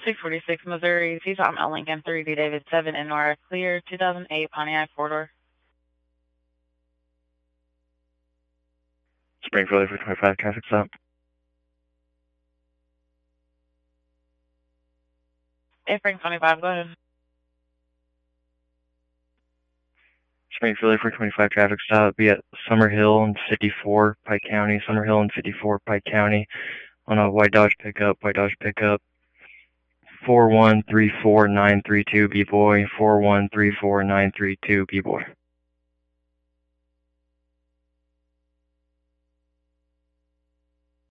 246 Missouri, T-Top Mount Lincoln, 3D David 7 NR, clear 2008 Pontiac 4-door. Springfield 425, traffic stop. Spring 25, go ahead. Springfield 425, traffic stop. Be at Summerhill and 54, Pike County. Summerhill and 54, Pike County. On a white Dodge pickup. 4134932 B-boy. 4134932 B-boy.